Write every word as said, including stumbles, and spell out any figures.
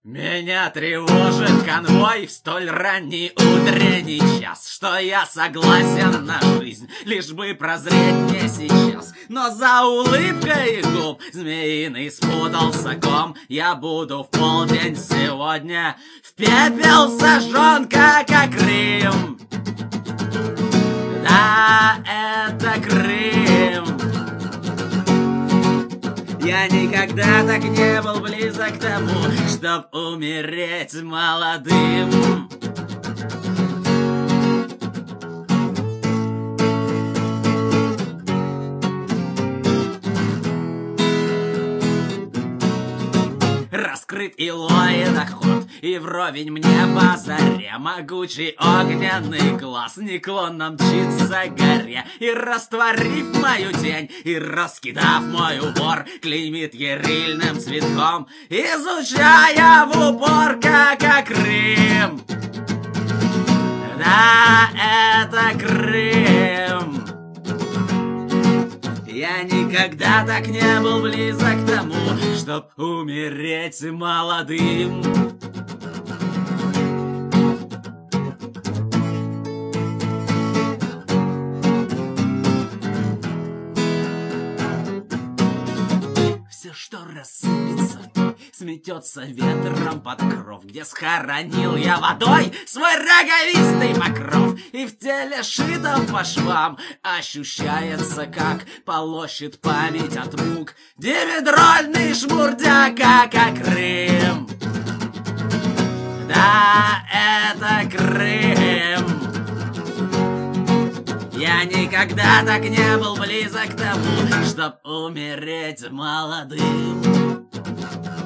Меня тревожит конвой в столь ранний утренний час, что я согласен на жизнь, лишь бы прозреть не сейчас. Но за улыбкой губ змеиный спутался ком. Я буду в полдень сегодня в пепел сожжен, как Крым. Да, это Крым. Я никогда так не был близок к тому, чтоб умереть молодым. Раскрыт и лоет охот, и вровень мне по заре могучий огненный глаз неклонно мчится к горе, и, растворив мою тень, и раскидав мой убор, клеймит ярильным цветком, изучая в упор, как Крым. Да, это Крым. Я никогда так не был близок к тому, чтоб умереть молодым. Все, что рассыпется, сметется ветром под кров, где схоронил я водой свой роговистый покров, и в теле шитом по швам ощущается, как полощет память от мук димедрольный шмурдяк, как Крым. Да, это Крым. Я никогда так не был близок к тому, чтоб умереть молодым.